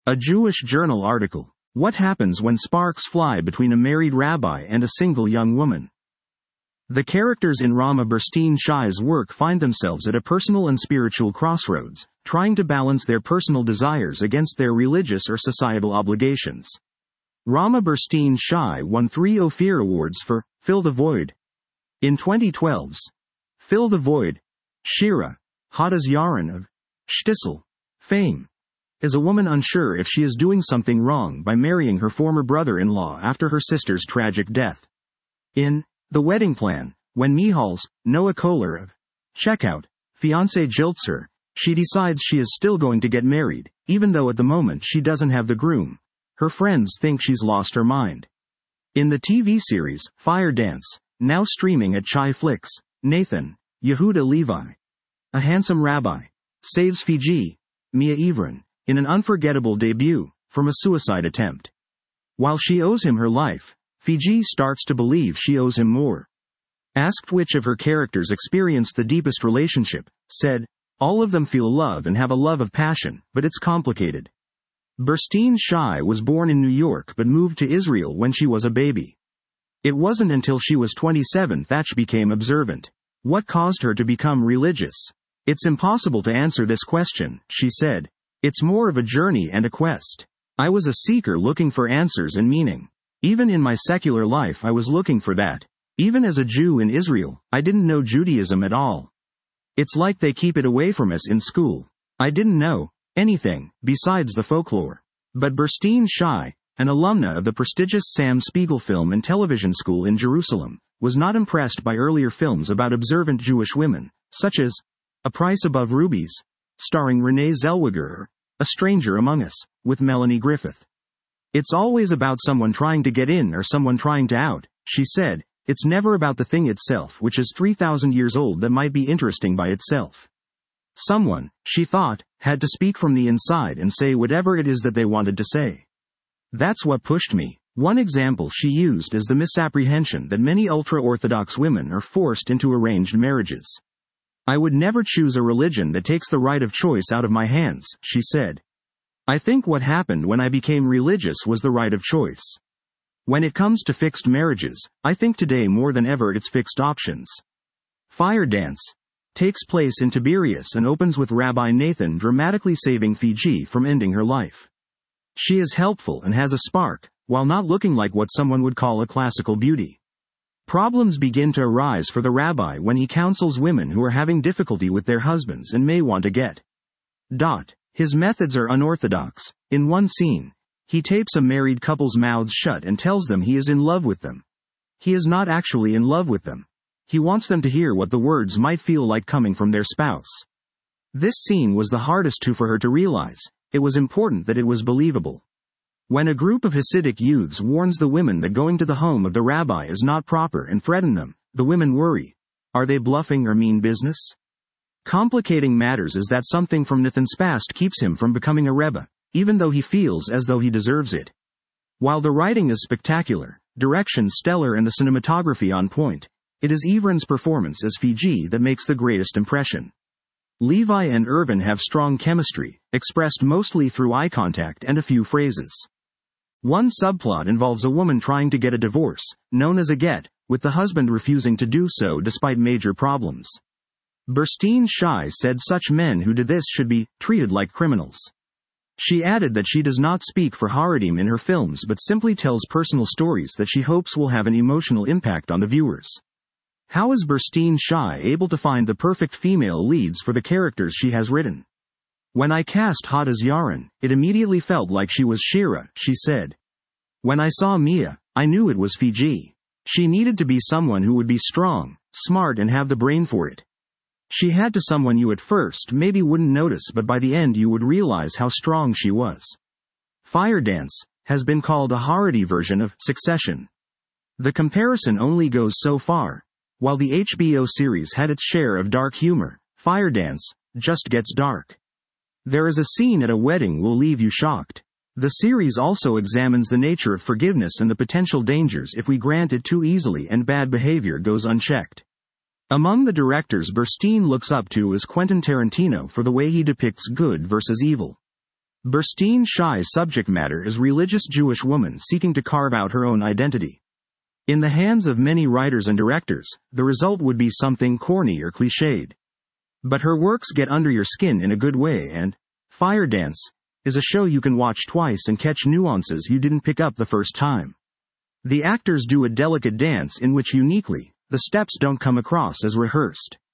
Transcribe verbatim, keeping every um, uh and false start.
A Jewish Journal article. What happens when sparks fly between a married rabbi and a single young woman? The characters in Rama Burstein Shai's work find themselves at a personal and spiritual crossroads, trying to balance their personal desires against their religious or societal obligations. Rama Burstein Shai won three Ophir Awards for Fill the Void. In twenty twelve's Fill the Void, Shira, Hadaz Yaron of Shtisel fame, is a woman unsure if she is doing something wrong by marrying her former brother-in-law after her sister's tragic death. In The Wedding Plan, when Mihal's Noah Kohler of Checkout fiancé jilts her, she decides she is still going to get married, even though at the moment she doesn't have the groom. Her friends think she's lost her mind. In the T V series Fire Dance, now streaming at Chai Flicks, Nathan, Yehuda Levi, a handsome rabbi, saves Fiji, Mia Ivran, in an unforgettable debut, from a suicide attempt. While she owes him her life, Fiji starts to believe she owes him more. Asked which of her characters experienced the deepest relationship, said, "All of them feel love and have a love of passion, but it's complicated." Burstein Shai was born in New York but moved to Israel when she was a baby. It wasn't until she was twenty-seven that she became observant. What caused her to become religious? "It's impossible to answer this question," she said. "It's more of a journey and a quest. I was a seeker looking for answers and meaning. Even in my secular life I was looking for that. Even as a Jew in Israel, I didn't know Judaism at all. It's like they keep it away from us in school. I didn't know anything besides the folklore." But Burstein Shai, an alumna of the prestigious Sam Spiegel Film and Television School in Jerusalem, was not impressed by earlier films about observant Jewish women, such as A Price Above Rubies, starring Renee Zellweger, or A Stranger Among Us, with Melanie Griffith. "It's always about someone trying to get in or someone trying to out," she said. "It's never about the thing itself, which is three thousand years old, that might be interesting by itself. Someone," she thought, "had to speak from the inside and say whatever it is that they wanted to say. That's what pushed me." One example she used is the misapprehension that many ultra-Orthodox women are forced into arranged marriages. "I would never choose a religion that takes the right of choice out of my hands," she said. "I think what happened when I became religious was the right of choice. When it comes to fixed marriages, I think today more than ever it's fixed options." Fire Dance takes place in Tiberias and opens with Rabbi Nathan dramatically saving Fiji from ending her life. She is helpful and has a spark, while not looking like what someone would call a classical beauty. Problems begin to arise for the rabbi when he counsels women who are having difficulty with their husbands and may want to get. Dot. His methods are unorthodox. In one scene, he tapes a married couple's mouths shut and tells them he is in love with them. He is not actually in love with them. He wants them to hear what the words might feel like coming from their spouse. This scene was the hardest to for her to realize. It was important that it was believable. When a group of Hasidic youths warns the women that going to the home of the rabbi is not proper and threaten them, the women worry. Are they bluffing or mean business? Complicating matters is that something from Nathan's past keeps him from becoming a rebbe, even though he feels as though he deserves it. While the writing is spectacular, direction stellar and the cinematography on point, it is Ivran's performance as Fiji that makes the greatest impression. Levi and Irvin have strong chemistry, expressed mostly through eye contact and a few phrases. One subplot involves a woman trying to get a divorce, known as a get, with the husband refusing to do so despite major problems. Burstein Shai said such men who did this should be treated like criminals. She added that she does not speak for Haredim in her films but simply tells personal stories that she hopes will have an emotional impact on the viewers. How is Burstein Shai able to find the perfect female leads for the characters she has written? "When I cast Hadaz Yaron, it immediately felt like she was Shira," she said. "When I saw Mia, I knew it was Fiji. She needed to be someone who would be strong, smart and have the brain for it. She had to someone you at first maybe wouldn't notice but by the end you would realize how strong she was." Fire Dance has been called a Haredi version of Succession. The comparison only goes so far. While the H B O series had its share of dark humor, Fire Dance just gets dark. There is a scene at a wedding will leave you shocked. The series also examines the nature of forgiveness and the potential dangers if we grant it too easily and bad behavior goes unchecked. Among the directors Burstein looks up to is Quentin Tarantino for the way he depicts good versus evil. Burstine Shy's subject matter is religious Jewish woman seeking to carve out her own identity. In the hands of many writers and directors, the result would be something corny or cliched. But her works get under your skin in a good way, and Fire Dance is a show you can watch twice and catch nuances you didn't pick up the first time. The actors do a delicate dance in which uniquely, the steps don't come across as rehearsed.